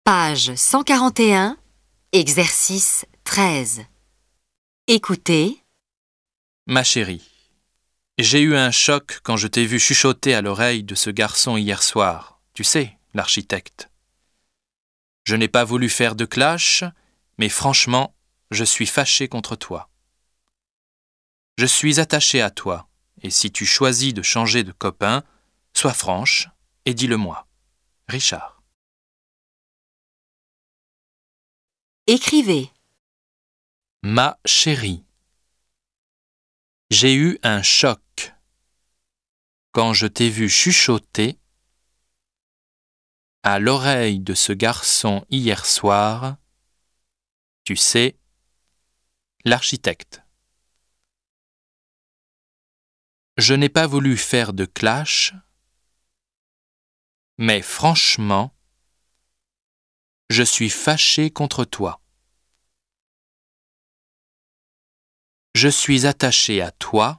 Page 141, exercice 13. Écoutez. Ma chérie, j'ai eu un choc quand je t'ai vu chuchoter à l'oreille de ce garçon hier soir, tu sais, l'architecte. Je n'ai pas voulu faire de clash, mais franchement, je suis fâché contre toi. Je suis attaché à toi, et si tu choisis de changer de copain, sois franche et dis-le-moi. Richard. Écrivez. Ma chérie, j'ai eu un choc quand je t'ai vu chuchoter à l'oreille de ce garçon hier soir, tu sais, l'architecte. Je n'ai pas voulu faire de clash, mais franchement, je suis fâché contre toi. Je suis attaché à toi,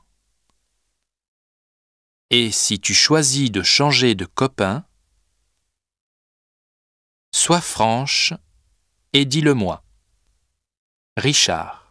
et si tu choisis de changer de copain, sois franche et dis-le-moi. Richard.